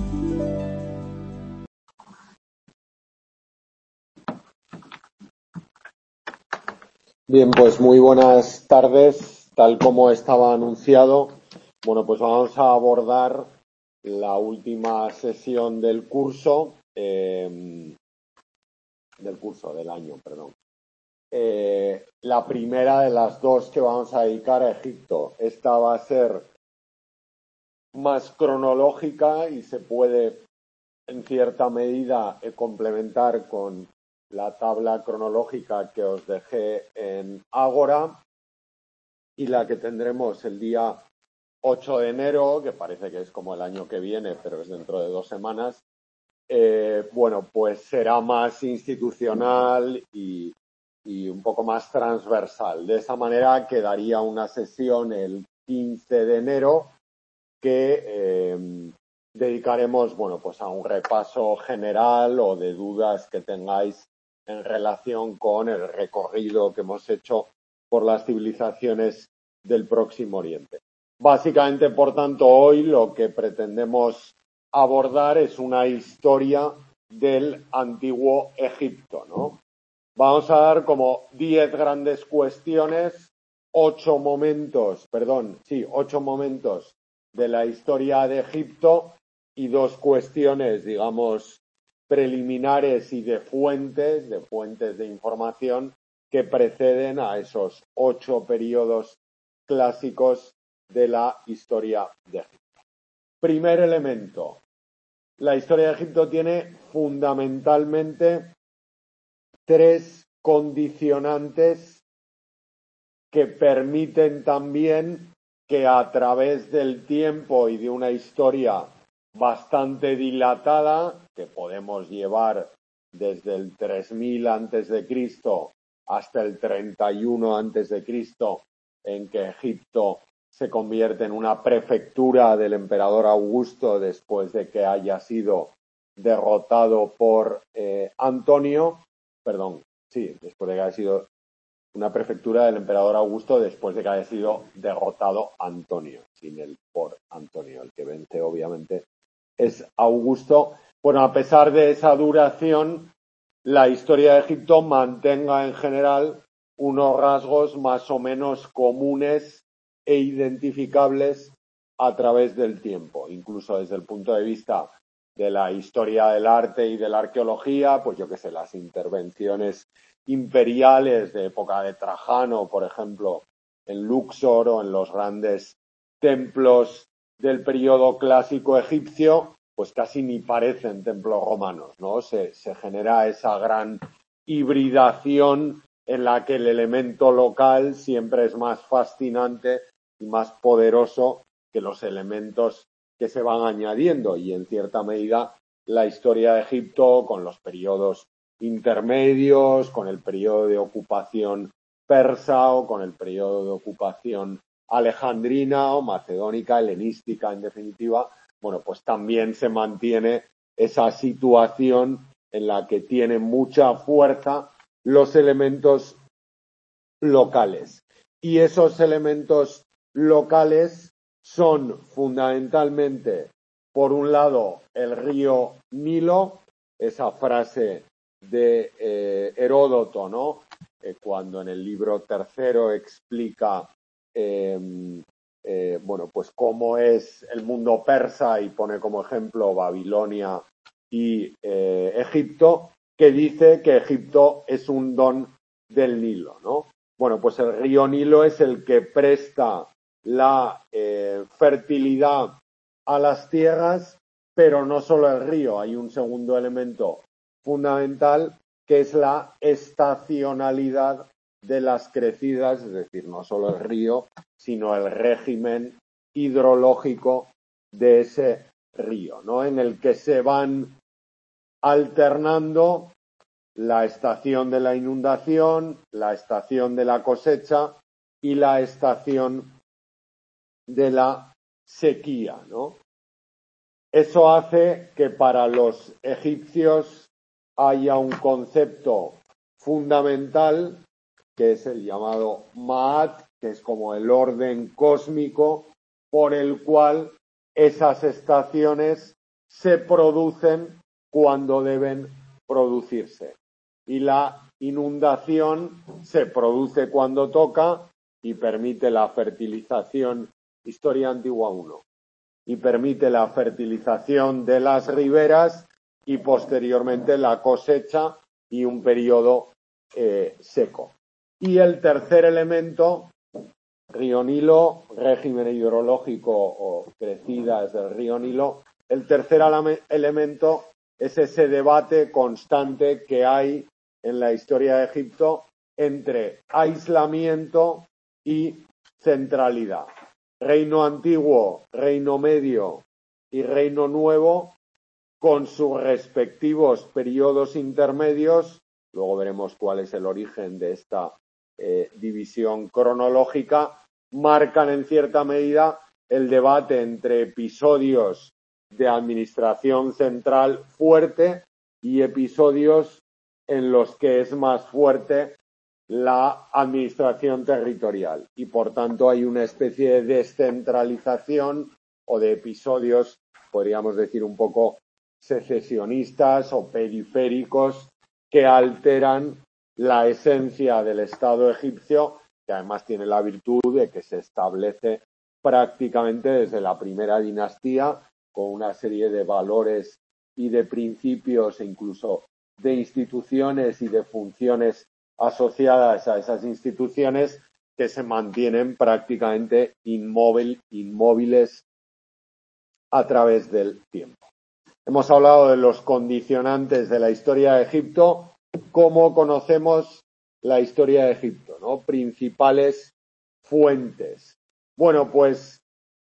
Bien, pues muy buenas tardes. Tal como estaba anunciado, bueno, pues vamos a abordar la última sesión del curso, del año, perdón. La primera de las dos que vamos a dedicar a Egipto. Esta va a ser más cronológica y se puede, en cierta medida, complementar con la tabla cronológica que os dejé en Ágora y la que tendremos el día 8 de enero, que parece que es como el año que viene, pero es dentro de 2 semanas. Bueno, pues será más institucional y un poco más transversal. De esa manera quedaría una sesión el 15 de enero que dedicaremos, bueno, pues a un repaso general o de dudas que tengáis en relación con el recorrido que hemos hecho por las civilizaciones del Próximo Oriente. Básicamente, por tanto, hoy lo que pretendemos abordar es una historia del antiguo Egipto, ¿no? Vamos a dar como 10 grandes cuestiones, 8 momentos de la historia de Egipto y 2 cuestiones, digamos, preliminares y de fuentes de información que preceden a esos 8 periodos clásicos de la historia de Egipto. Primer elemento. La historia de Egipto tiene fundamentalmente 3 condicionantes que permiten también que a través del tiempo y de una historia bastante dilatada, que podemos llevar desde el 3000 a.C. hasta el 31 a.C., en que Egipto se convierte en una prefectura del emperador Augusto después de que haya sido derrotado por Antonio, después de que haya sido una prefectura del emperador Augusto después de que haya sido derrotado Antonio, sin el por Antonio. El que vence, obviamente, es Augusto. Bueno, a pesar de esa duración, la historia de Egipto mantenga en general unos rasgos más o menos comunes e identificables a través del tiempo, incluso desde el punto de vista de la historia del arte y de la arqueología, pues yo qué sé, las intervenciones imperiales de época de Trajano, por ejemplo, en Luxor o en los grandes templos del periodo clásico egipcio, pues casi ni parecen templos romanos, ¿no? Se genera esa gran hibridación en la que el elemento local siempre es más fascinante y más poderoso que los elementos que se van añadiendo, y en cierta medida la historia de Egipto con los periodos intermedios, con el periodo de ocupación persa o con el periodo de ocupación alejandrina o macedónica, helenística en definitiva, bueno, pues también se mantiene esa situación en la que tienen mucha fuerza los elementos locales. Y esos elementos locales son fundamentalmente, por un lado, el río Nilo, esa frase de Heródoto, ¿no? Cuando en el libro tercero explica bueno, pues cómo es el mundo persa y pone como ejemplo Babilonia y Egipto, que dice que Egipto es un don del Nilo, ¿no? Bueno, pues el río Nilo es el que presta la fertilidad a las tierras, pero no solo el río, hay un segundo elemento fundamental que es la estacionalidad de las crecidas, es decir, no solo el río, sino el régimen hidrológico de ese río, ¿no? En el que se van alternando la estación de la inundación, la estación de la cosecha y la estación de la sequía, ¿no? Eso hace que para los egipcios haya un concepto fundamental que es el llamado Ma'at, que es como el orden cósmico por el cual esas estaciones se producen cuando deben producirse. Y la inundación se produce cuando toca y permite la fertilización, Historia Antigua 1, y permite la fertilización de las riberas y posteriormente la cosecha y un periodo seco. Y el tercer elemento, río Nilo, régimen hidrológico o crecidas del río Nilo, el tercer elemento es ese debate constante que hay en la historia de Egipto entre aislamiento y centralidad. Reino antiguo, reino medio y reino nuevo, con sus respectivos periodos intermedios, luego veremos cuál es el origen de esta división cronológica, marcan en cierta medida el debate entre episodios de administración central fuerte y episodios en los que es más fuerte la administración territorial y por tanto hay una especie de descentralización o de episodios, podríamos decir un poco secesionistas o periféricos que alteran la esencia del Estado egipcio, que además tiene la virtud de que se establece prácticamente desde la primera dinastía con una serie de valores y de principios e incluso de instituciones y de funciones asociadas a esas instituciones que se mantienen prácticamente inmóviles a través del tiempo. Hemos hablado de los condicionantes de la historia de Egipto. ¿Cómo conocemos la historia de Egipto, ¿no? Principales fuentes. Bueno, pues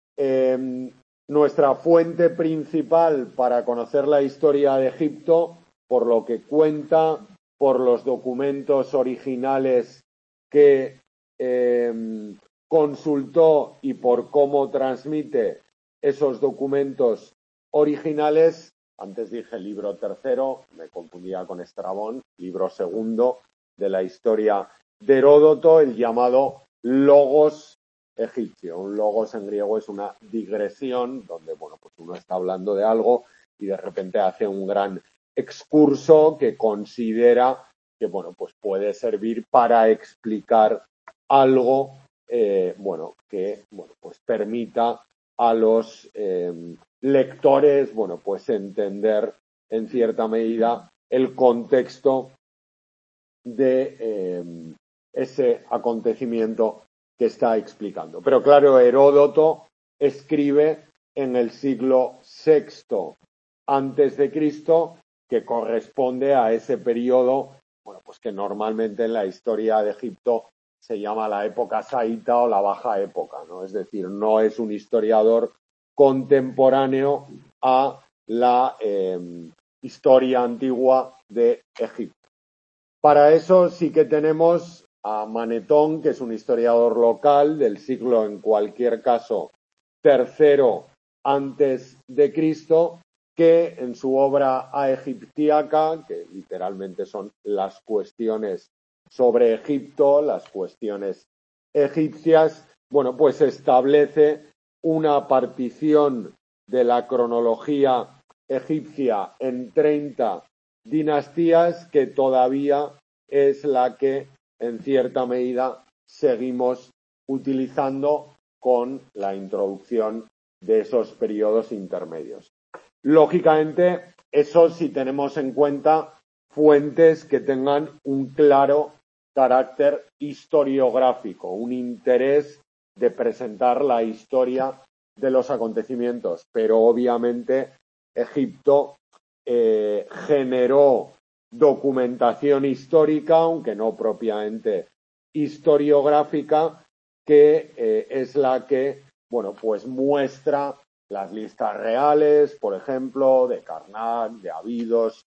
nuestra fuente principal para conocer la historia de Egipto, por lo que cuenta, por los documentos originales que consultó y por cómo transmite esos documentos originales. Antes dije libro tercero, me confundía con Estrabón, libro segundo de la historia de Heródoto, el llamado Logos egipcio. Un logos en griego es una digresión donde, bueno, pues uno está hablando de algo y de repente hace un gran excurso que considera que, bueno, pues puede servir para explicar algo, bueno, que, bueno, pues permita a los lectores, bueno, pues entender en cierta medida el contexto de ese acontecimiento que está explicando. Pero claro, Heródoto escribe en el siglo VI antes de Cristo, que corresponde a ese periodo, bueno, pues que normalmente en la historia de Egipto se llama la época saíta o la baja época, ¿no? Es decir, no es un historiador contemporáneo a la historia antigua de Egipto. Para eso sí que tenemos a Manetón, que es un historiador local del siglo, en cualquier caso, III antes de Cristo, que en su obra A Egiptiaca, que literalmente son las cuestiones sobre Egipto, las cuestiones egipcias, bueno, pues establece una partición de la cronología egipcia en 30 dinastías que todavía es la que en cierta medida seguimos utilizando con la introducción de esos periodos intermedios. Lógicamente, eso si tenemos en cuenta fuentes que tengan un claro carácter historiográfico, un interés de presentar la historia de los acontecimientos, pero obviamente Egipto generó documentación histórica, aunque no propiamente historiográfica, que es la que, bueno, pues muestra las listas reales, por ejemplo, de Karnak, de Abidos,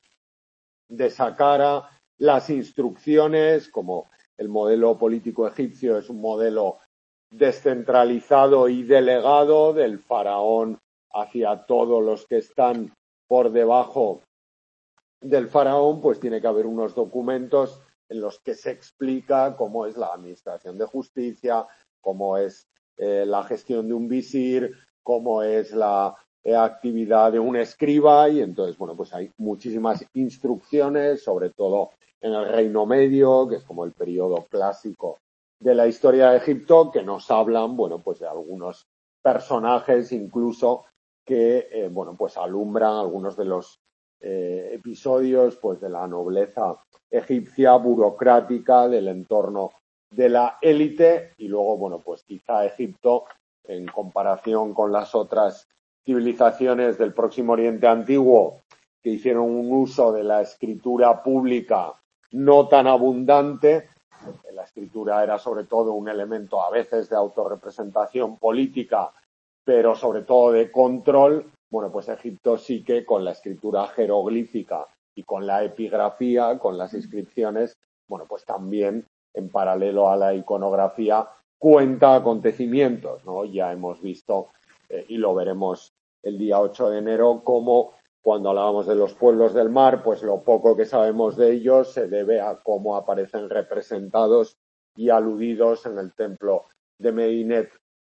de Saqqara, las instrucciones, como el modelo político egipcio es un modelo descentralizado y delegado del faraón hacia todos los que están por debajo del faraón, pues tiene que haber unos documentos en los que se explica cómo es la administración de justicia, cómo es la gestión de un visir, cómo es la actividad de un escriba y entonces, bueno, pues hay muchísimas instrucciones, sobre todo en el Reino Medio, que es como el periodo clásico de la historia de Egipto, que nos hablan, bueno, pues de algunos personajes incluso que, bueno, pues alumbran algunos de los episodios, pues de la nobleza egipcia, burocrática, del entorno de la élite y luego, bueno, pues quizá Egipto, en comparación con las otras civilizaciones del Próximo Oriente Antiguo, que hicieron un uso de la escritura pública no tan abundante. La escritura era sobre todo un elemento a veces de autorrepresentación política, pero sobre todo de control. Bueno, pues Egipto sí que con la escritura jeroglífica y con la epigrafía, con las inscripciones, bueno, pues también en paralelo a la iconografía cuenta acontecimientos, ¿no? Ya hemos visto y lo veremos el día 8 de enero cómo cuando hablábamos de los pueblos del mar, pues lo poco que sabemos de ellos se debe a cómo aparecen representados y aludidos en el templo de Medinet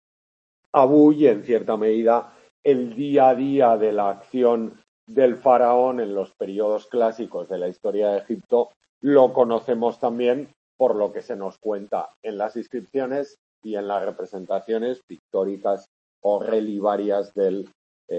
Abu y en cierta medida el día a día de la acción del faraón en los periodos clásicos de la historia de Egipto lo conocemos también por lo que se nos cuenta en las inscripciones y en las representaciones pictóricas o relivarias del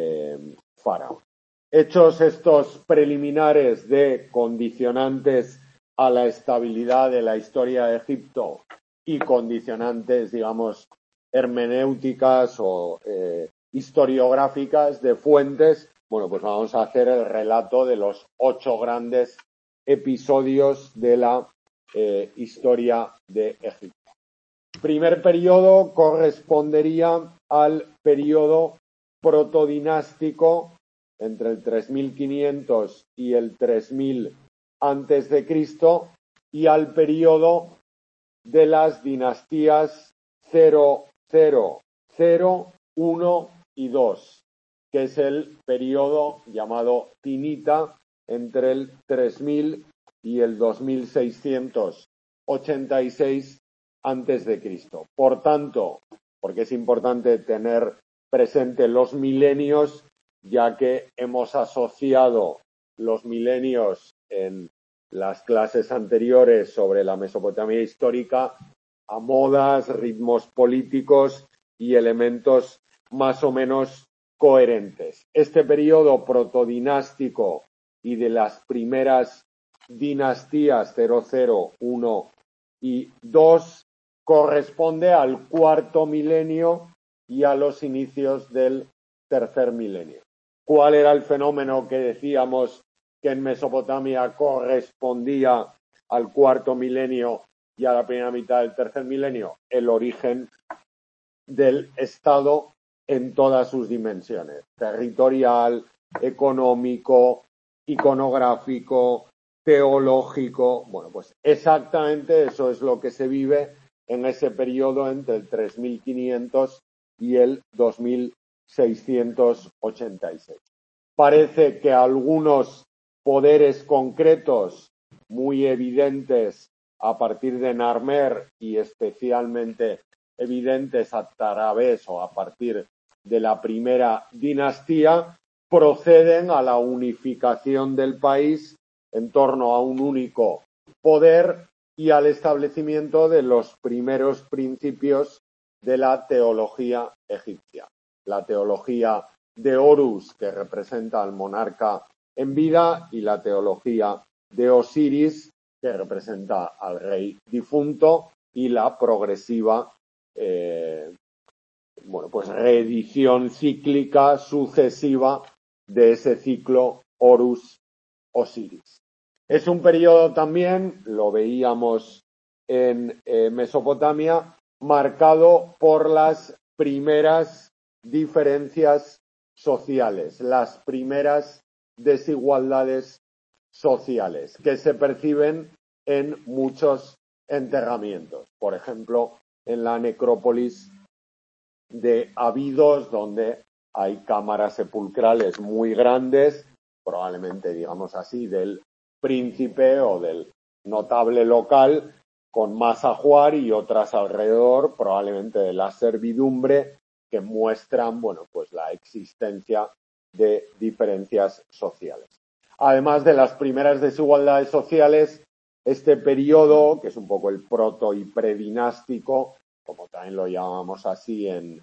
faraón. Hechos estos preliminares de condicionantes a la estabilidad de la historia de Egipto y condicionantes, digamos, hermenéuticas o historiográficas de fuentes, bueno, pues vamos a hacer el relato de los 8 grandes episodios de la historia de Egipto. Primer periodo correspondería al periodo protodinástico entre el 3500 y el 3000 antes de Cristo y al periodo de las dinastías 0, 0, 0, 1 y 2, que es el periodo llamado Tinita entre el 3000 y el 2686 antes de Cristo. Por tanto, porque es importante tener presente los milenios, ya que hemos asociado los milenios en las clases anteriores sobre la Mesopotamia histórica a modas, ritmos políticos y elementos más o menos coherentes. Este periodo protodinástico y de las primeras dinastías 00, 1 y 2 corresponde al cuarto milenio y a los inicios del tercer milenio. ¿Cuál era el fenómeno que decíamos que en Mesopotamia correspondía al cuarto milenio y a la primera mitad del tercer milenio? El origen del Estado en todas sus dimensiones: territorial, económico, iconográfico, teológico. Bueno, pues exactamente eso es lo que se vive en ese periodo entre el 3500 y el 2686. Parece que algunos poderes concretos muy evidentes a partir de Narmer y especialmente evidentes a través o a partir de la primera dinastía proceden a la unificación del país en torno a un único poder y al establecimiento de los primeros principios de la teología egipcia. La teología de Horus, que representa al monarca en vida, y la teología de Osiris, que representa al rey difunto, y la progresiva pues reedición cíclica sucesiva de ese ciclo Horus-Osiris. Es un periodo también, lo veíamos en Mesopotamia, marcado por las primeras diferencias sociales, las primeras desigualdades sociales que se perciben en muchos enterramientos. Por ejemplo, en la necrópolis de Abidos, donde hay cámaras sepulcrales muy grandes, probablemente, digamos así, del príncipe o del notable local, con más ajuar, y otras alrededor, probablemente de la servidumbre, que muestran, bueno, pues la existencia de diferencias sociales. Además de las primeras desigualdades sociales, este periodo, que es un poco el proto y predinástico, como también lo llamamos así en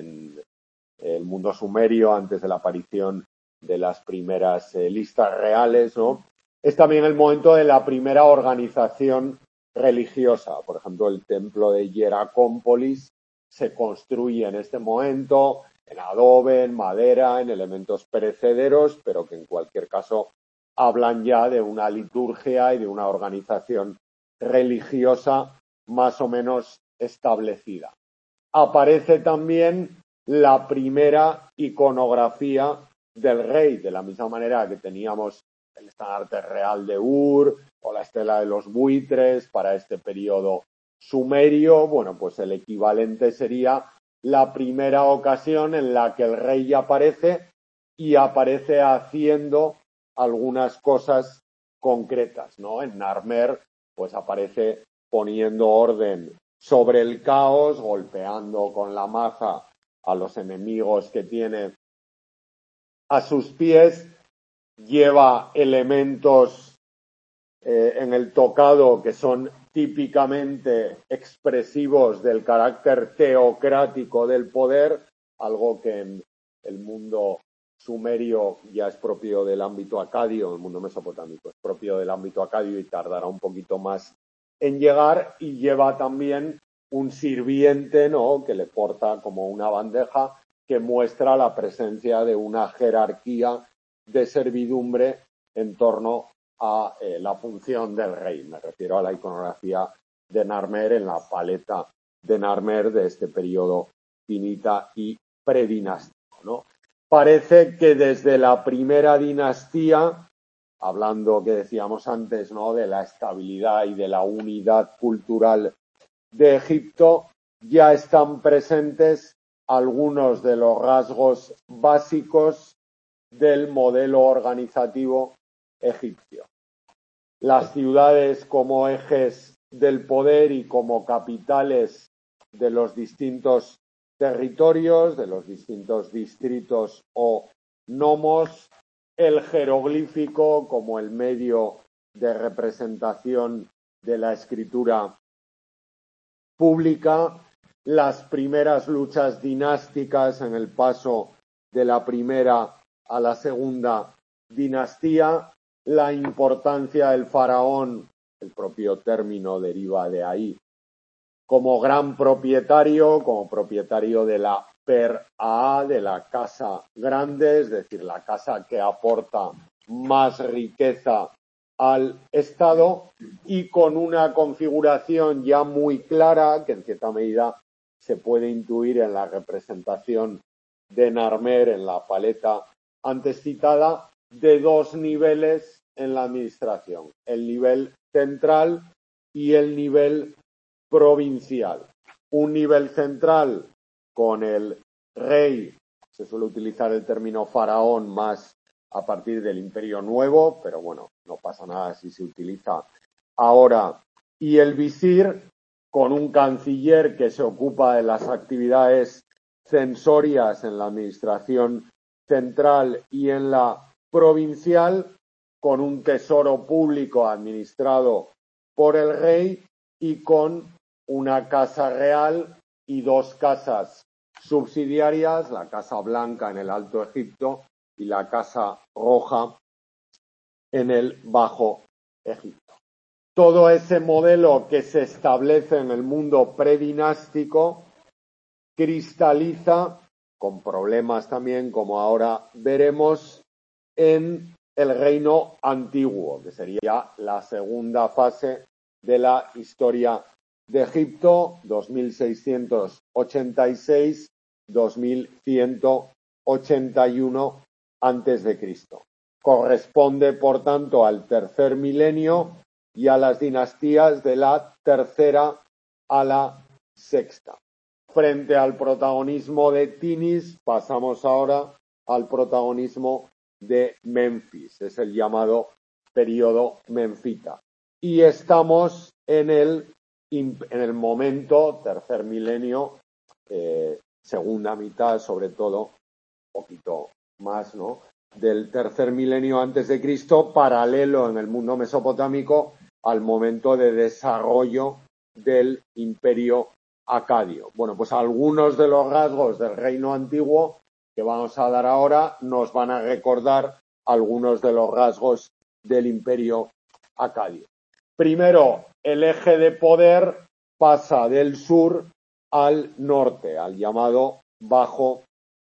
el mundo sumerio antes de la aparición de las primeras listas reales, ¿no? Es también el momento de la primera organización religiosa. Por ejemplo, el templo de Hieracómpolis se construye en este momento en adobe, en madera, en elementos perecederos, pero que en cualquier caso hablan ya de una liturgia y de una organización religiosa más o menos establecida. Aparece también la primera iconografía del rey, de la misma manera que teníamos el estandarte real de Ur o la estela de los buitres para este periodo sumerio. Bueno, pues el equivalente sería la primera ocasión en la que el rey aparece y aparece haciendo algunas cosas concretas, ¿no? En Narmer, pues aparece poniendo orden sobre el caos, golpeando con la maza a los enemigos que tiene a sus pies, lleva elementos en el tocado que son típicamente expresivos del carácter teocrático del poder, algo que en el mundo sumerio ya es propio del ámbito acadio, el mundo mesopotámico es propio del ámbito acadio y tardará un poquito más en llegar, y lleva también un sirviente, ¿no?, que le porta como una bandeja que muestra la presencia de una jerarquía de servidumbre en torno a la función del rey. Me refiero a la iconografía de Narmer en la paleta de Narmer de este periodo finita y predinástico, ¿no? Parece que desde la primera dinastía, hablando que decíamos antes, ¿no?, de la estabilidad y de la unidad cultural de Egipto, ya están presentes algunos de los rasgos básicos del modelo organizativo egipcio. Las ciudades como ejes del poder y como capitales de los distintos territorios, de los distintos distritos o nomos, el jeroglífico como el medio de representación de la escritura pública, las primeras luchas dinásticas en el paso de la primera a la segunda dinastía, la importancia del faraón, el propio término deriva de ahí, como gran propietario, como propietario de la per-a, de la casa grande, es decir, la casa que aporta más riqueza al Estado, y con una configuración ya muy clara, que en cierta medida se puede intuir en la representación de Narmer en la paleta antes citada, de dos niveles en la administración, el nivel central y el nivel provincial. Un nivel central con el rey, se suele utilizar el término faraón más a partir del Imperio Nuevo, pero bueno, no pasa nada si se utiliza ahora, y el visir, con un canciller que se ocupa de las actividades censorias en la administración central y en la provincial, con un tesoro público administrado por el rey y con una casa real y dos casas subsidiarias, la Casa Blanca en el Alto Egipto y la Casa Roja en el Bajo Egipto. Todo ese modelo que se establece en el mundo predinástico cristaliza, con problemas también, como ahora veremos, en el reino antiguo, que sería la segunda fase de la historia de Egipto, 2686-2181 a.C. Corresponde, por tanto, al tercer milenio y a las dinastías de la tercera a la sexta. Frente al protagonismo de Tinis, pasamos ahora al protagonismo de Menfis. Es el llamado periodo menfita. Y estamos en el momento, tercer milenio, segunda mitad, sobre todo, un poquito más, ¿no?, del tercer milenio antes de Cristo, paralelo en el mundo mesopotámico al momento de desarrollo del imperio acadio. Bueno, pues algunos de los rasgos del reino antiguo que vamos a dar ahora nos van a recordar algunos de los rasgos del imperio acadio. Primero, el eje de poder pasa del sur al norte, al llamado Bajo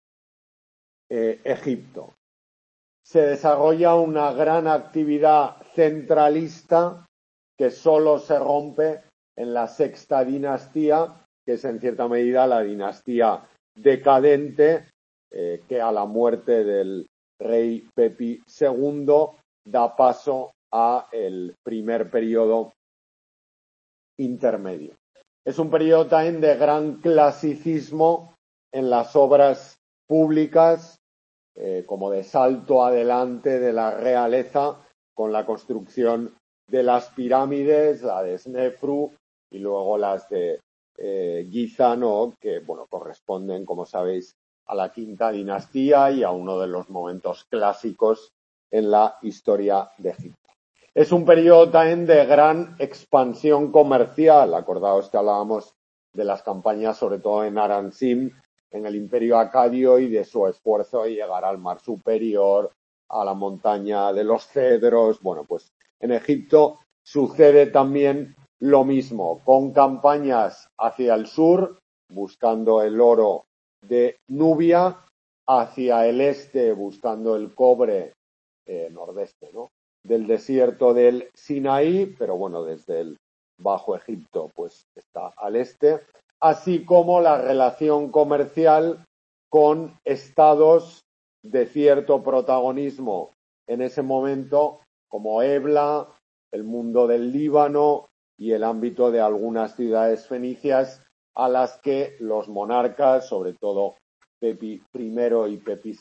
Egipto. Se desarrolla una gran actividad centralista que solo se rompe en la sexta dinastía, que es en cierta medida la dinastía decadente, que a la muerte del rey Pepi II da paso a el primer periodo intermedio. Es un periodo también de gran clasicismo en las obras públicas, como de salto adelante de la realeza con la construcción de las pirámides, la de Snefru y luego las de Giza, ¿no?, que bueno, corresponden, como sabéis, a la quinta dinastía y a uno de los momentos clásicos en la historia de Egipto. Es un periodo también de gran expansión comercial. Acordaos que hablábamos de las campañas, sobre todo en Aransim, en el imperio acadio, y de su esfuerzo de llegar al mar superior, a la montaña de los cedros. Bueno, pues en Egipto sucede también lo mismo, con campañas hacia el sur, buscando el oro de Nubia, hacia el este, buscando el cobre nordeste, ¿no?, del desierto del Sinaí, pero bueno, desde el Bajo Egipto pues está al este, así como la relación comercial con estados de cierto protagonismo en ese momento, como Ebla, el mundo del Líbano y el ámbito de algunas ciudades fenicias a las que los monarcas, sobre todo Pepi I y Pepi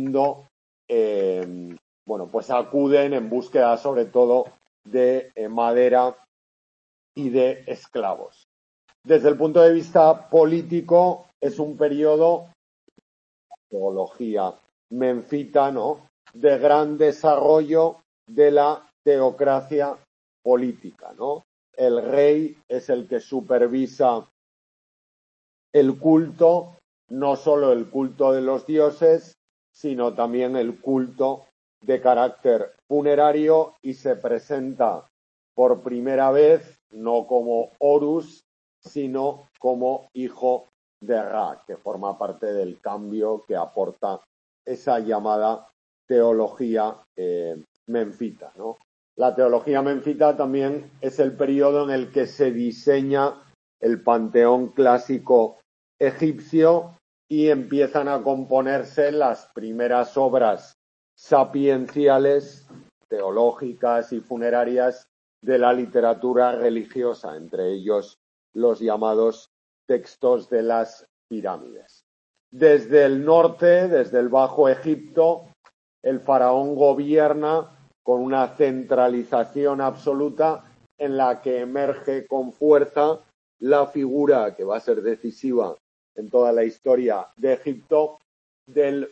II, bueno, pues acuden en búsqueda sobre todo de madera y de esclavos. Desde el punto de vista político, es un periodo, teología menfita, ¿no?, de gran desarrollo de la teocracia política, ¿no? El rey es el que supervisa el culto, no solo el culto de los dioses, sino también el culto de carácter funerario, y se presenta por primera vez no como Horus, sino como hijo de Ra, que forma parte del cambio que aporta esa llamada teología menfita, ¿no? La teología menfita también es el periodo en el que se diseña el panteón clásico egipcio y empiezan a componerse las primeras obras sapienciales, teológicas y funerarias de la literatura religiosa, entre ellos los llamados textos de las pirámides. Desde el norte, desde el Bajo Egipto, el faraón gobierna con una centralización absoluta en la que emerge con fuerza la figura que va a ser decisiva en toda la historia de Egipto del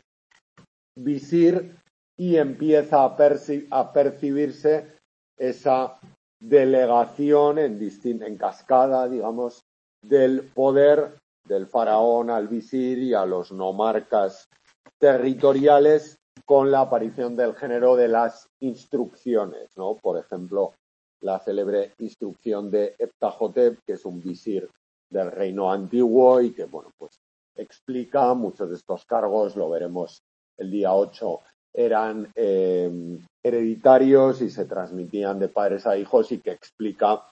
visir, y empieza a percibirse esa delegación en cascada, digamos, del poder del faraón al visir y a los nomarcas territoriales, con la aparición del género de las instrucciones, ¿no? Por ejemplo, la célebre instrucción de Ptahhotep, que es un visir del reino antiguo y que, bueno, pues explica muchos de estos cargos, lo veremos el día 8, eran hereditarios y se transmitían de padres a hijos, y que explica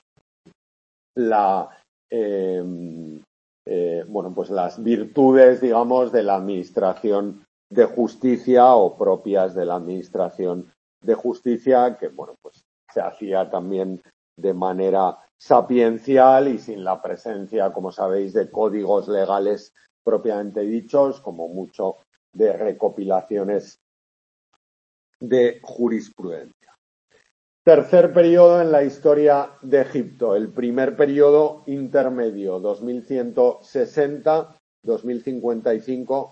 bueno, pues las virtudes, digamos, de la administración de justicia o propias de la administración de justicia, que, bueno, pues se hacía también de manera sapiencial y sin la presencia, como sabéis, de códigos legales propiamente dichos, como mucho de recopilaciones de jurisprudencia. Tercer periodo en la historia de Egipto, el primer periodo intermedio, 2160-2055,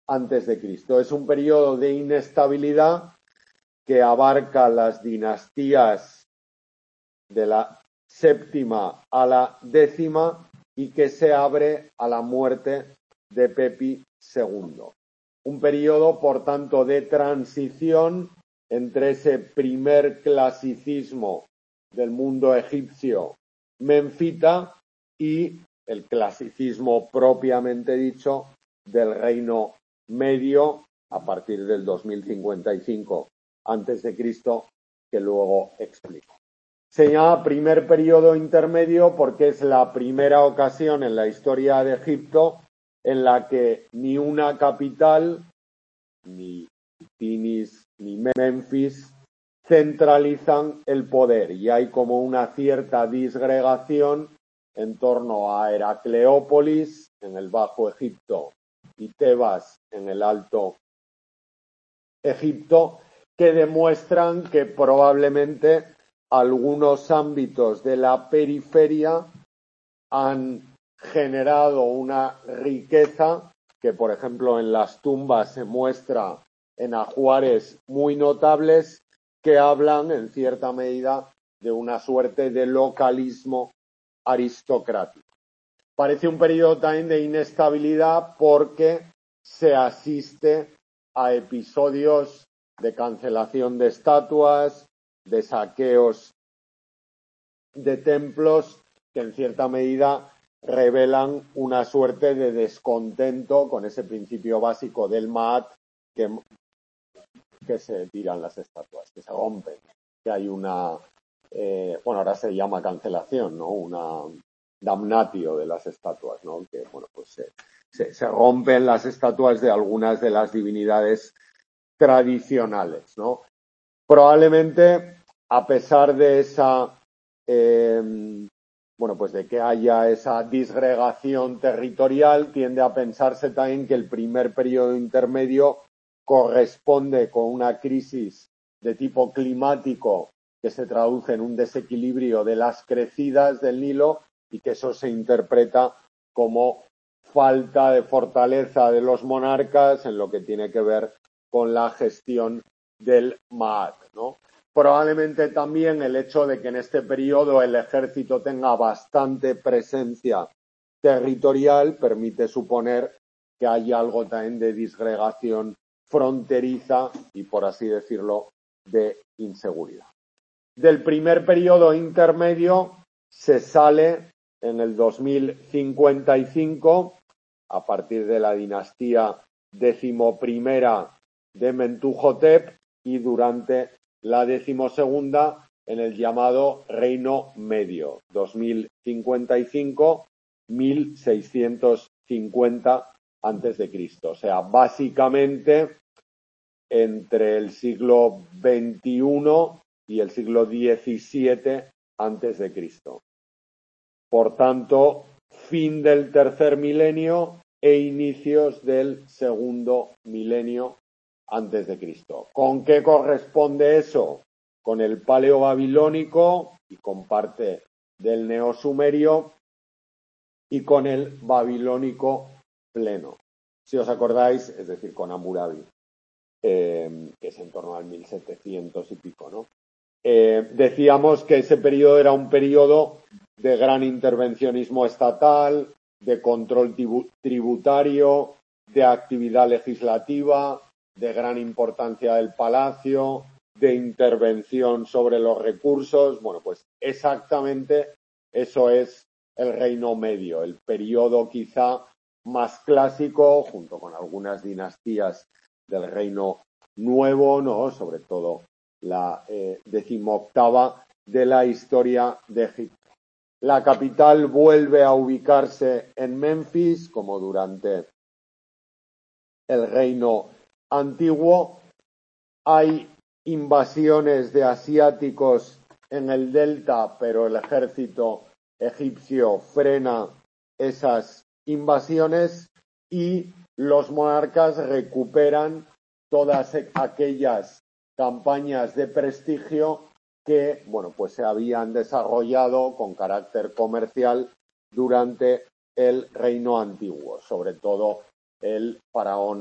antes de Cristo. Es un periodo de inestabilidad que abarca las dinastías de la séptima a la décima y que se abre a la muerte de Pepi II. Un periodo, por tanto, de transición entre ese primer clasicismo del mundo egipcio menfita y el clasicismo propiamente dicho del Reino Medio a partir del 2055 a.C., que luego explico. Se llama primer periodo intermedio porque es la primera ocasión en la historia de Egipto en la que ni una capital, ni Tinis, ni Memphis, centralizan el poder y hay como una cierta disgregación en torno a Heracleópolis en el Bajo Egipto y Tebas en el Alto Egipto, que demuestran que probablemente algunos ámbitos de la periferia han generado una riqueza que, por ejemplo, en las tumbas se muestra en ajuares muy notables que hablan, en cierta medida, de una suerte de localismo aristocrático. Parece un periodo también de inestabilidad porque se asiste a episodios de cancelación de estatuas, de saqueos de templos que en cierta medida revelan una suerte de descontento con ese principio básico del Ma'at que se tiran las estatuas, que se rompen, que hay una, ahora se llama cancelación, ¿no? Una damnatio de las estatuas, ¿no? Que, pues se rompen las estatuas de algunas de las divinidades tradicionales, ¿no? Probablemente, a pesar de esa, pues de que haya esa disgregación territorial, tiende a pensarse también que el primer periodo intermedio corresponde con una crisis de tipo climático que se traduce en un desequilibrio de las crecidas del Nilo y que eso se interpreta como falta de fortaleza de los monarcas en lo que tiene que ver con la gestión del Ma'at, ¿no? Probablemente también el hecho de que en este periodo el ejército tenga bastante presencia territorial permite suponer que hay algo también de disgregación fronteriza y, por así decirlo, de inseguridad. Del primer periodo intermedio se sale en el 2055 a partir de la dinastía decimoprimera de Mentuhotep y durante la decimosegunda en el llamado Reino Medio, 2055-1650 a.C. O sea, básicamente entre el siglo XXI y el siglo XVII a.C. Por tanto, fin del tercer milenio e inicios del segundo milenio antes de Cristo. ¿Con qué corresponde eso? Con el paleobabilónico y con parte del neosumerio y con el babilónico pleno. Si os acordáis, es decir, con Hammurabi, que es en torno al 1700 y pico, ¿no? Decíamos que ese periodo era un periodo de gran intervencionismo estatal, de control tributario, de actividad legislativa, de gran importancia del palacio, de intervención sobre los recursos. Bueno, pues exactamente eso es el Reino Medio, el periodo quizá más clásico, junto con algunas dinastías del Reino Nuevo, ¿no? Sobre todo la 18ª de la historia de Egipto. La capital vuelve a ubicarse en Memphis, como durante el Reino Antiguo. Hay invasiones de asiáticos en el delta, pero el ejército egipcio frena esas invasiones y los monarcas recuperan todas aquellas campañas de prestigio que, pues se habían desarrollado con carácter comercial durante el Reino Antiguo, sobre todo el faraón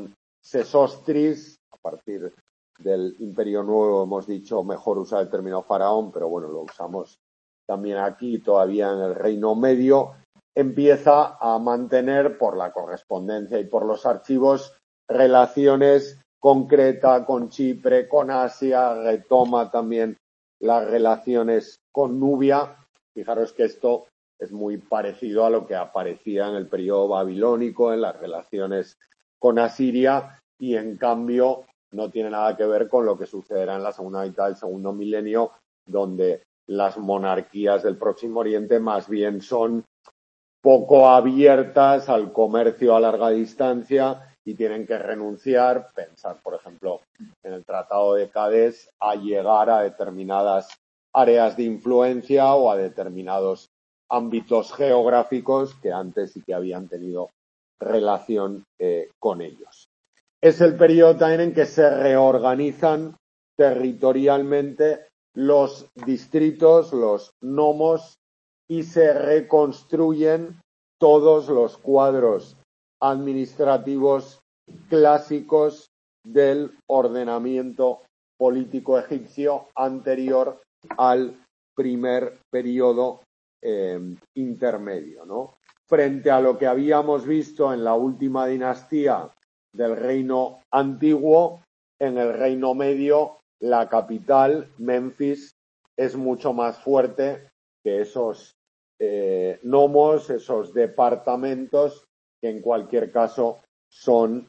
Sesostris, a partir del Imperio Nuevo hemos dicho mejor usar el término faraón, pero bueno, lo usamos también aquí, todavía en el Reino Medio, empieza a mantener por la correspondencia y por los archivos relaciones con Creta, con Chipre, con Asia, retoma también las relaciones con Nubia. Fijaros que esto es muy parecido a lo que aparecía en el periodo babilónico, en las relaciones con Asiria, y en cambio no tiene nada que ver con lo que sucederá en la segunda mitad del segundo milenio, donde las monarquías del Próximo Oriente más bien son poco abiertas al comercio a larga distancia y tienen que renunciar, pensar, por ejemplo, en el Tratado de Cadés, a llegar a determinadas áreas de influencia o a determinados ámbitos geográficos que antes sí que habían tenido relación con ellos. Es el periodo también en que se reorganizan territorialmente los distritos, los nomos, y se reconstruyen todos los cuadros administrativos clásicos del ordenamiento político egipcio anterior al primer periodo intermedio, ¿no? Frente a lo que habíamos visto en la última dinastía del reino antiguo, en el Reino Medio, la capital, Memphis, es mucho más fuerte que esos nomos, esos departamentos, que en cualquier caso son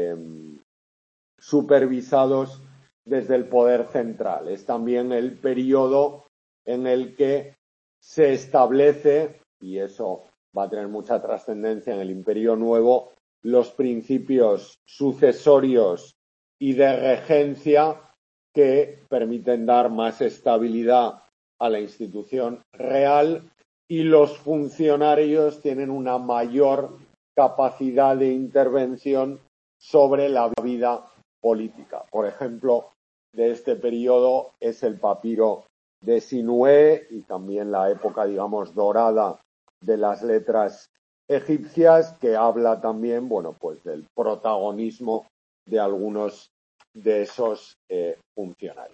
supervisados desde el poder central. Es también el periodo en el que se establece, y eso va a tener mucha trascendencia en el Imperio Nuevo, los principios sucesorios y de regencia que permiten dar más estabilidad a la institución real, y los funcionarios tienen una mayor capacidad de intervención sobre la vida política. Por ejemplo, de este periodo es el papiro de Sinué y también la época, digamos, dorada de las letras egipcias, que habla también, bueno, pues del protagonismo de algunos de esos funcionarios.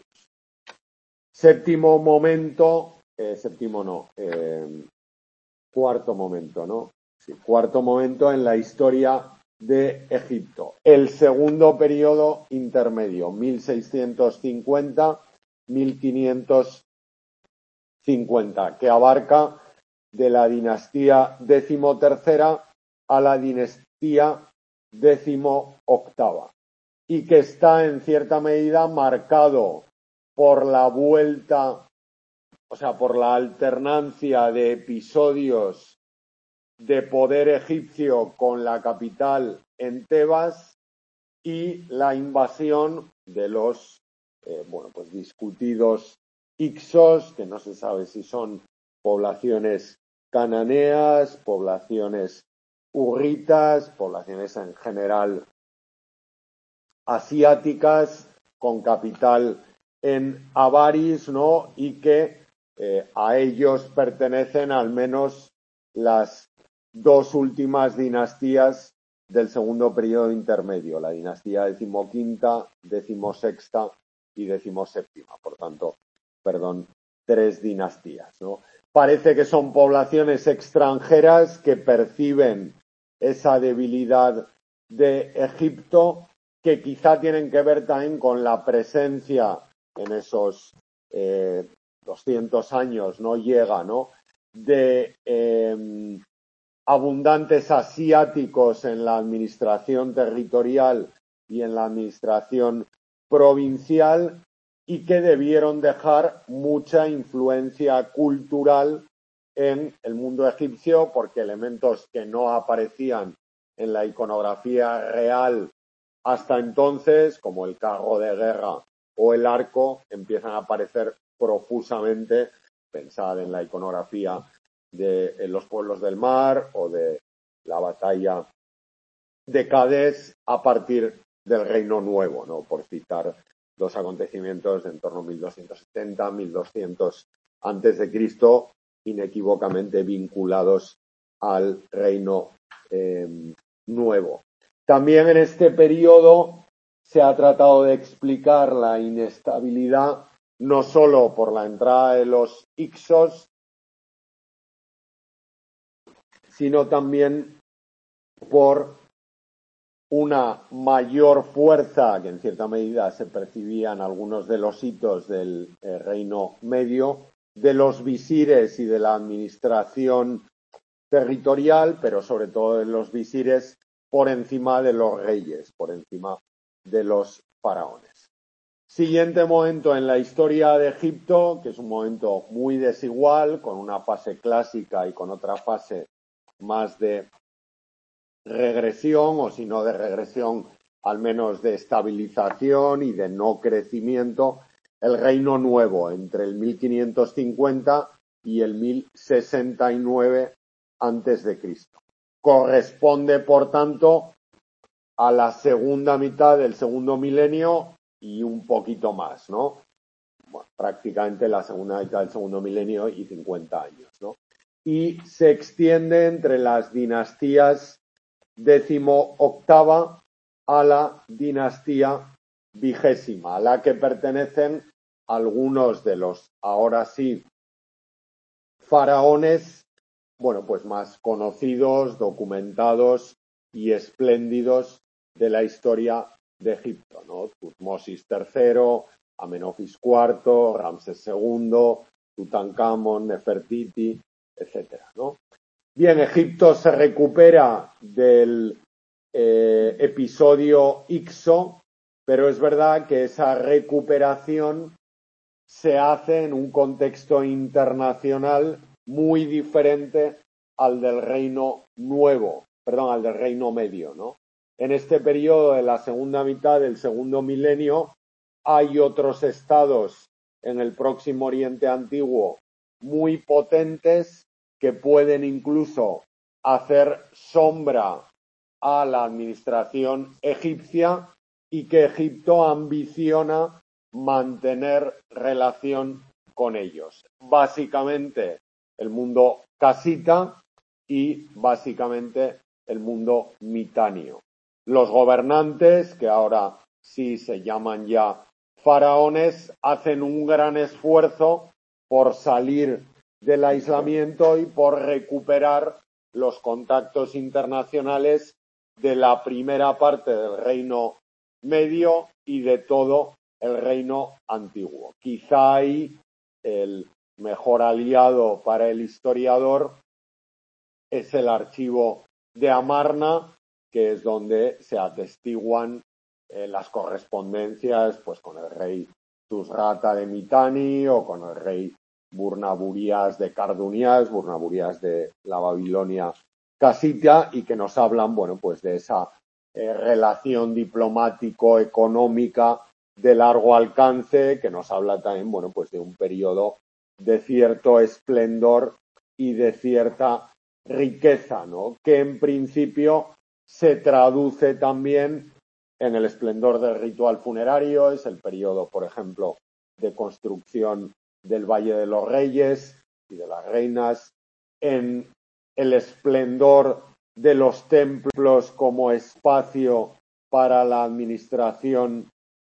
Cuarto momento, ¿no? Sí, cuarto momento en la historia de Egipto. El segundo periodo intermedio, 1650-1550, que abarca de la dinastía XIII a la dinastía XVIII, y que está en cierta medida marcado por la vuelta, o sea, por la alternancia de episodios de poder egipcio con la capital en Tebas y la invasión de los, pues discutidos Ixos, que no se sabe si son poblaciones cananeas, poblaciones hurritas, poblaciones en general asiáticas, con capital en Avaris, ¿no? Y que a ellos pertenecen al menos las dos últimas dinastías del segundo periodo intermedio, la dinastía decimoquinta, decimosexta y decimoséptima. Por tanto, tres dinastías, ¿no? Parece que son poblaciones extranjeras que perciben esa debilidad de Egipto, que quizá tienen que ver también con la presencia en esos 200 años, no llega, ¿no?, de abundantes asiáticos en la administración territorial y en la administración provincial, y que debieron dejar mucha influencia cultural en el mundo egipcio, porque elementos que no aparecían en la iconografía real hasta entonces, como el carro de guerra o el arco, empiezan a aparecer profusamente. Pensad en la iconografía de los pueblos del mar o de la batalla de Cadés a partir del Reino Nuevo, ¿no?, por citar dos acontecimientos de en torno a 1270, 1200 antes de Cristo, inequívocamente vinculados al Reino Nuevo. También en este periodo se ha tratado de explicar la inestabilidad no solo por la entrada de los Hicsos, sino también por una mayor fuerza que en cierta medida se percibía en algunos de los hitos del Reino Medio, de los visires y de la administración territorial, pero sobre todo de los visires por encima de los reyes, por encima de los faraones. Siguiente momento en la historia de Egipto, que es un momento muy desigual, con una fase clásica y con otra fase más de regresión, o si no de regresión, al menos de estabilización y de no crecimiento, el Reino Nuevo entre el 1550 y el 1069 antes de Cristo. Corresponde, por tanto, a la segunda mitad del segundo milenio y un poquito más, ¿no? Bueno, prácticamente la segunda mitad del segundo milenio y 50 años, ¿no? Y se extiende entre las dinastías 18ª a la dinastía 20ª, a la que pertenecen algunos de los, ahora sí, faraones, bueno, pues más conocidos, documentados y espléndidos de la historia de Egipto, ¿no? Tutmosis III, Amenofis IV, Ramsés II, Tutankamón, Nefertiti, etcétera, ¿no? Bien, Egipto se recupera del episodio Ixo, pero es verdad que esa recuperación se hace en un contexto internacional muy diferente al del Reino Nuevo, perdón, al del Reino Medio, ¿no? En este periodo de la segunda mitad del segundo milenio hay otros estados en el Próximo Oriente Antiguo muy potentes que pueden incluso hacer sombra a la administración egipcia y que Egipto ambiciona mantener relación con ellos. Básicamente el mundo casita y básicamente el mundo mitanio. Los gobernantes, que ahora sí se llaman ya faraones, hacen un gran esfuerzo por salir del aislamiento y por recuperar los contactos internacionales de la primera parte del Reino Medio y de todo el Reino Antiguo. Quizá ahí el mejor aliado para el historiador es el archivo de Amarna, que es donde se atestiguan las correspondencias pues con el rey Tushratta de Mitanni o con el rey Burnaburias de Kardunias, Burnaburias de la Babilonia casita, y que nos hablan, bueno, pues de esa relación diplomático-económica de largo alcance, que nos habla también, bueno, pues de un periodo de cierto esplendor y de cierta riqueza, ¿no? Que en principio se traduce también en el esplendor del ritual funerario, es el periodo, por ejemplo, de construcción del Valle de los Reyes y de las Reinas, en el esplendor de los templos como espacio para la administración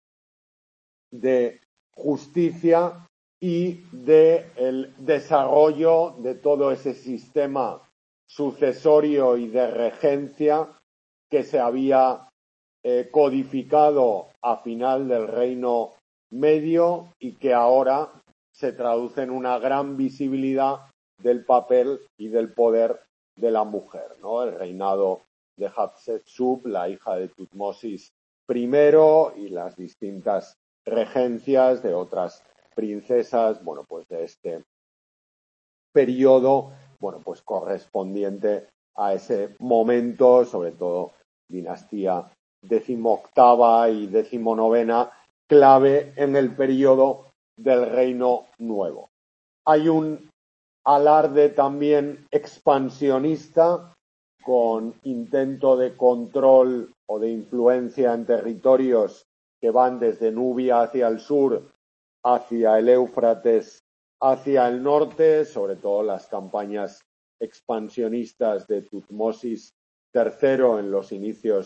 de justicia y del desarrollo de todo ese sistema sucesorio y de regencia que se había codificado a final del Reino Medio y que ahora se traduce en una gran visibilidad del papel y del poder de la mujer, ¿no? El reinado de Hatshepsut, la hija de Tutmosis I, y las distintas regencias de otras princesas, bueno, pues de este periodo, bueno, pues correspondiente a ese momento, sobre todo dinastía 18ª y 19ª, clave en el periodo del Reino Nuevo. Hay un alarde también expansionista con intento de control o de influencia en territorios que van desde Nubia hacia el sur, hacia el Éufrates, hacia el norte, sobre todo las campañas expansionistas de Tutmosis III en los inicios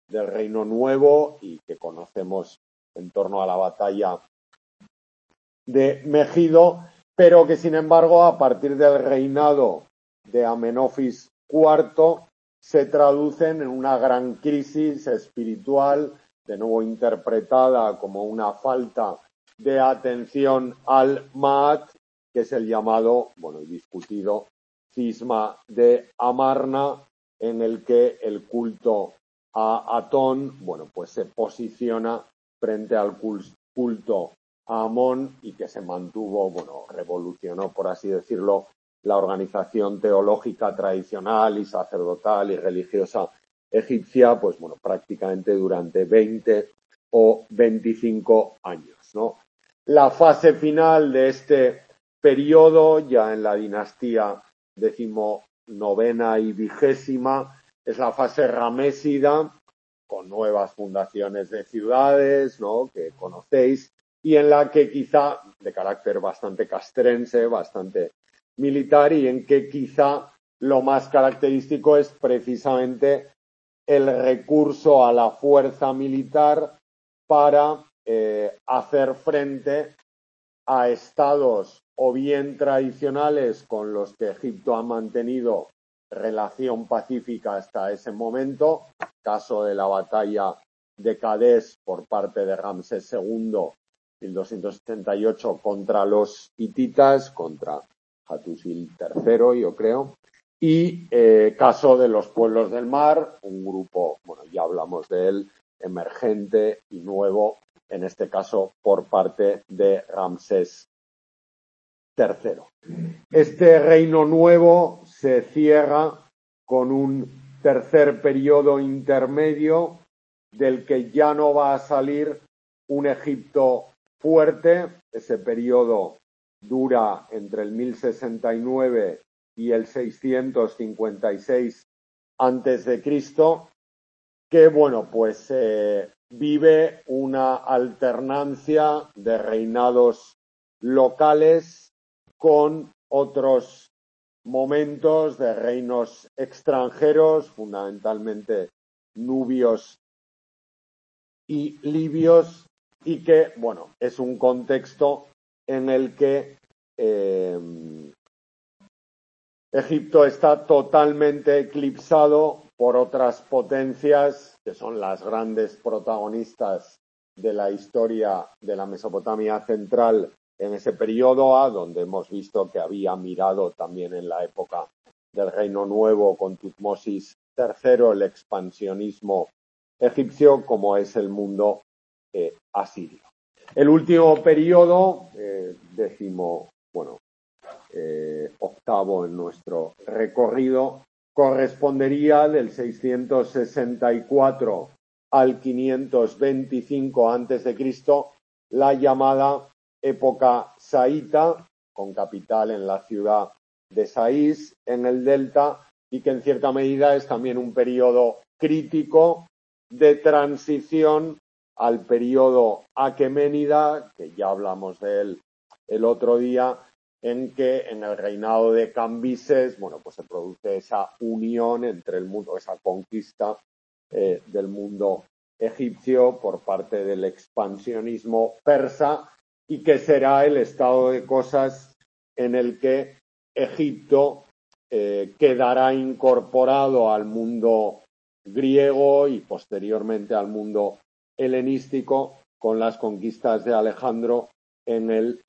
del Reino Nuevo y que conocemos en torno a la batalla de Megido, pero que sin embargo a partir del reinado de Amenofis IV se traducen en una gran crisis espiritual, de nuevo interpretada como una falta de atención al Ma'at, que es el llamado, bueno, y discutido cisma de Amarna, en el que el culto a Atón, bueno, pues se posiciona frente al culto a Amón y que se mantuvo, bueno, revolucionó, por así decirlo, la organización teológica tradicional y sacerdotal y religiosa egipcia, pues bueno, prácticamente durante 20 o 25 años, ¿no? La fase final de este periodo, ya en la dinastía 19ª y 20ª, es la fase ramésida, con nuevas fundaciones de ciudades, ¿no?, que conocéis, y en la que quizá, de carácter bastante castrense, bastante militar, y en que quizá lo más característico es precisamente el recurso a la fuerza militar para hacer frente a estados o bien tradicionales con los que Egipto ha mantenido relación pacífica hasta ese momento, caso de la batalla de Cadés por parte de Ramsés II, 1278, contra los hititas, contra Hattusil III, yo creo, y caso de los pueblos del mar, un grupo, bueno, ya hablamos de él, emergente y nuevo, en este caso por parte de Ramsés III. Este reino nuevo se cierra con un tercer periodo intermedio del que ya no va a salir un Egipto fuerte. Ese periodo dura entre el 1069 y el 656 antes de Cristo, que bueno, pues vive una alternancia de reinados locales con otros momentos de reinos extranjeros, fundamentalmente nubios y libios, y que, bueno, es un contexto en el que Egipto está totalmente eclipsado por otras potencias que son las grandes protagonistas de la historia de la Mesopotamia central en ese periodo, a donde hemos visto que había mirado también en la época del Reino Nuevo con Tutmosis III el expansionismo egipcio, como es el mundo asirio. El último periodo, octavo en nuestro recorrido, correspondería del 664 al 525 a.C., la llamada época saíta, con capital en la ciudad de Saís, en el delta, y que en cierta medida es también un periodo crítico de transición al periodo aqueménida, que ya hablamos de él el otro día, en que en el reinado de Cambises, bueno, pues se produce esa unión entre el mundo, esa conquista del mundo egipcio por parte del expansionismo persa, y que será el estado de cosas en el que Egipto quedará incorporado al mundo griego y posteriormente al mundo helenístico con las conquistas de Alejandro en el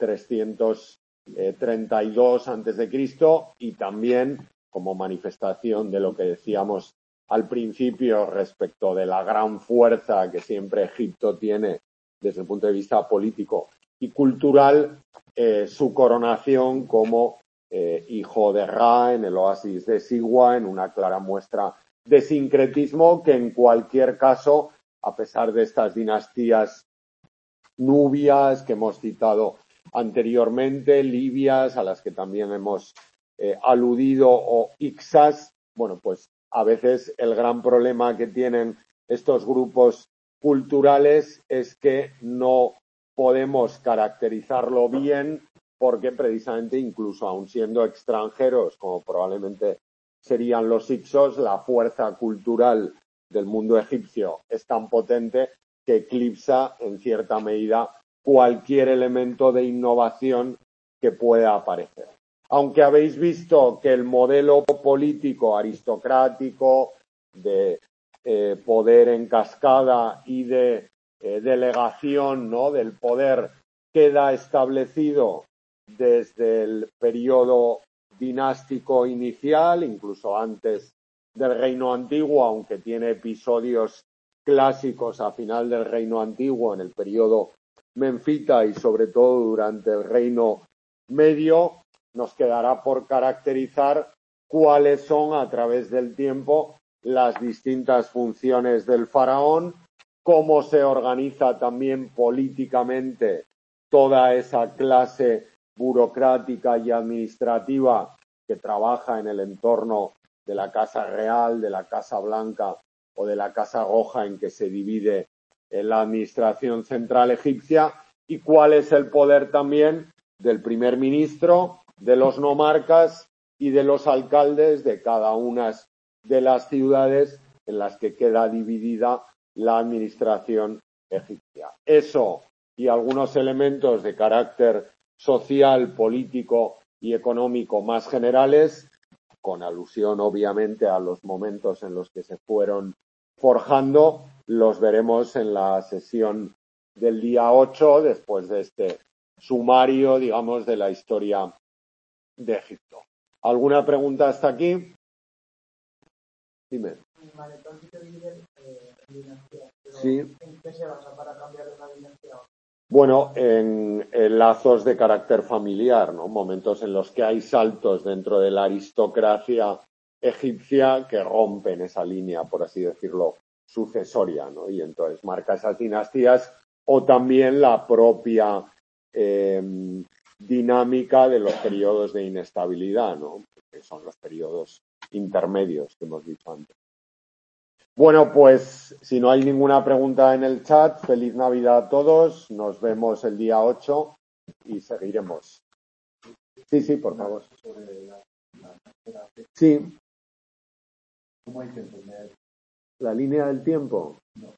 332 a.C. y también como manifestación de lo que decíamos al principio respecto de la gran fuerza que siempre Egipto tiene desde el punto de vista político y cultural, su coronación como hijo de Ra en el oasis de Sigua, en una clara muestra de sincretismo que en cualquier caso, a pesar de estas dinastías nubias que hemos citado anteriormente, libias, a las que también hemos aludido, o ixas, bueno, pues a veces el gran problema que tienen estos grupos culturales es que no podemos caracterizarlo bien porque precisamente incluso aun siendo extranjeros, como probablemente serían los Ixos, la fuerza cultural del mundo egipcio es tan potente que eclipsa en cierta medida cualquier elemento de innovación que pueda aparecer. Aunque habéis visto que el modelo político aristocrático de poder en cascada y de delegación, ¿no?, del poder queda establecido desde el periodo dinástico inicial, incluso antes del Reino Antiguo, aunque tiene episodios clásicos a final del Reino Antiguo, en el periodo menfita y sobre todo durante el Reino Medio, nos quedará por caracterizar cuáles son a través del tiempo las distintas funciones del faraón, cómo se organiza también políticamente toda esa clase burocrática y administrativa que trabaja en el entorno de la Casa Real, de la Casa Blanca o de la Casa Roja, en que se divide la administración central egipcia, y cuál es el poder también del primer ministro, de los nomarcas y de los alcaldes de cada una de las ciudades en las que queda dividida la administración egipcia. Eso y algunos elementos de carácter social, político y económico más generales, con alusión obviamente a los momentos en los que se fueron forjando, los veremos en la sesión del día 8, después de este sumario, digamos, de la historia de Egipto. ¿Alguna pregunta hasta aquí? Dime. Vale, entonces se divide en dinastías. Sí. ¿En qué se basa para cambiar de una dinastía a otra? Bueno, en lazos de carácter familiar, ¿no? Momentos en los que hay saltos dentro de la aristocracia egipcia que rompen esa línea, por así decirlo, sucesoria, ¿no? Y entonces marca esas dinastías, o también la propia dinámica de los periodos de inestabilidad, ¿no? Que son los periodos intermedios que hemos dicho antes. Bueno, pues si no hay ninguna pregunta en el chat, feliz Navidad a todos. Nos vemos el día 8 y seguiremos. Sí, por favor. Sí. ¿Cómo hay que entender ¿La línea del tiempo?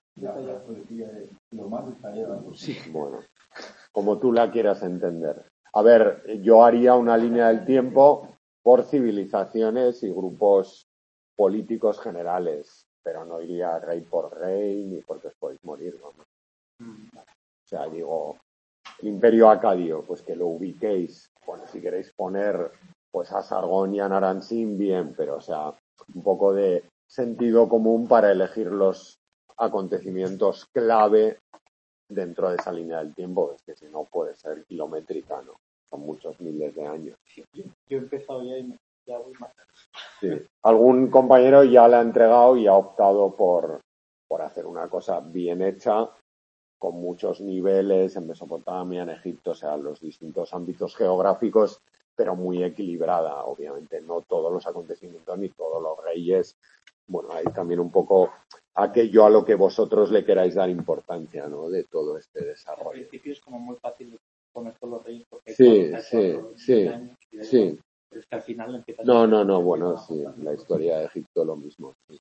lo más detallado? Sí, bueno, como tú la quieras entender. A ver, yo haría una línea del tiempo por civilizaciones y grupos políticos generales, pero no iría rey por rey ni porque os podéis morir, vamos. O sea, digo, el Imperio Acadio, pues que lo ubiquéis. Bueno, si queréis poner pues a Sargón y a Naranjin, bien, pero o sea, un poco de sentido común para elegir los acontecimientos clave dentro de esa línea del tiempo, es que si no puede ser kilométrica, ¿no? Son muchos miles de años. Yo he empezado ya voy más. Sí. Algún compañero ya la ha entregado y ha optado por hacer una cosa bien hecha, con muchos niveles en Mesopotamia, en Egipto, o sea, los distintos ámbitos geográficos, pero muy equilibrada, obviamente, no todos los acontecimientos ni todos los reyes. Bueno, hay también un poco aquello a lo que vosotros le queráis dar importancia, ¿no?, de todo este desarrollo. Al principio es como muy fácil poner todos los reyes porque Sí. pero es que al final empieza a No, bueno, sí, la historia de Egipto lo mismo. Sí.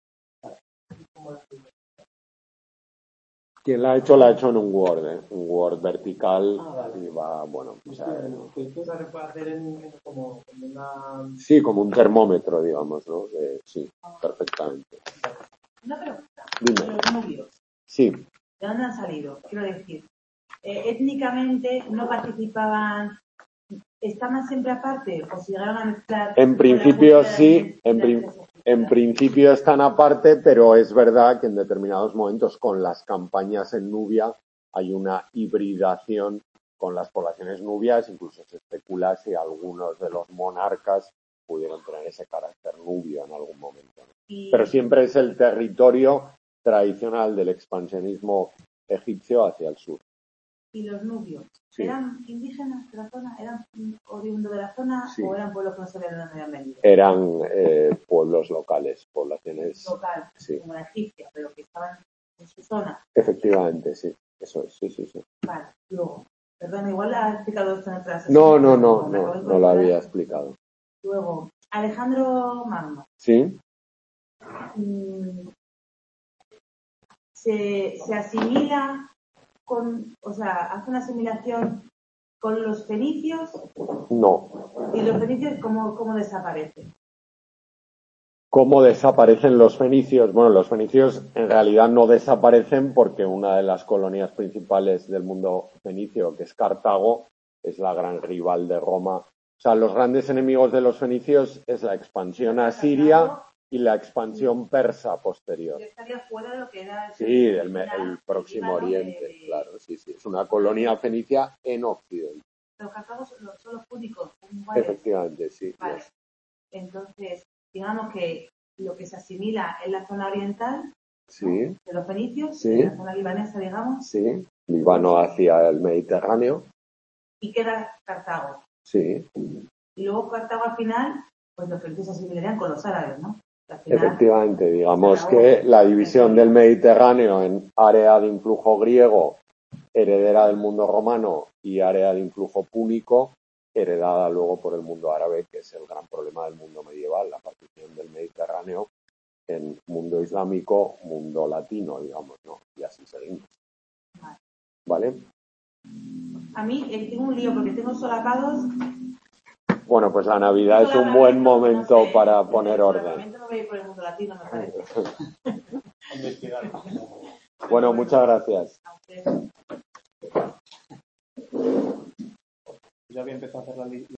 Quien la ha hecho en un Word vertical, vale. y va, bueno, o sea, Esto se puede hacer como una... Sí, como un termómetro, digamos, ¿no? Sí, perfectamente. Una pregunta. Dime. Los nubios, Sí. ¿de dónde han salido? Quiero decir, étnicamente no participaban, ¿estaban siempre aparte o se llegaron a mezclar? En principio sí, en principio están aparte, pero es verdad que en determinados momentos con las campañas en Nubia hay una hibridación con las poblaciones nubias, incluso se especula si algunos de los monarcas pudieron tener ese carácter nubio en algún momento. Pero siempre es el territorio tradicional del expansionismo egipcio hacia el sur. ¿Y los nubios? Sí. ¿Eran indígenas de la zona? ¿Eran oriundos de la zona? Sí. ¿O eran pueblos que no se habían dónde habían venido? Eran pueblos locales, poblaciones. Local, sí. como la egipcia, pero que estaban en su zona. Efectivamente, sí. Eso es, sí. Vale, luego, perdón, igual ha explicado esto en otras No lo había explicado. Luego, Alejandro Magno. Sí. se asimila o sea, hace una asimilación con los fenicios. No. ¿Y los fenicios cómo desaparecen? ¿Cómo desaparecen los fenicios? Bueno, los fenicios en realidad no desaparecen porque una de las colonias principales del mundo fenicio, que es Cartago, es la gran rival de Roma. O sea, los grandes enemigos de los fenicios es la expansión asiria y la expansión persa posterior. Yo estaría fuera de lo que era Sí, el Próximo Oriente, claro, sí. Es una colonia fenicia en Occidente. Los Cartagos son los púnicos. Efectivamente, sí. Vale. Entonces, digamos que lo que se asimila en la zona oriental, sí, ¿no? De los fenicios, sí, en la zona libanesa, digamos. Sí, Líbano hacia el Mediterráneo. Y queda Cartago. Sí. Y luego Cartago al final, pues los fenicios se asimilarían con los árabes, ¿no? Al final, Efectivamente, digamos que la división del Mediterráneo en área de influjo griego, heredera del mundo romano, y área de influjo púnico, heredada luego por el mundo árabe, que es el gran problema del mundo medieval, la partición del Mediterráneo en mundo islámico, mundo latino, digamos, ¿no? Y así seguimos. ¿Vale? A mí tengo un lío porque tengo solapados. Bueno, pues la Navidad es un buen momento para poner orden. No voy por el mundo latino, me parece. Bueno, muchas gracias. Ya había empezado a hacer la lista.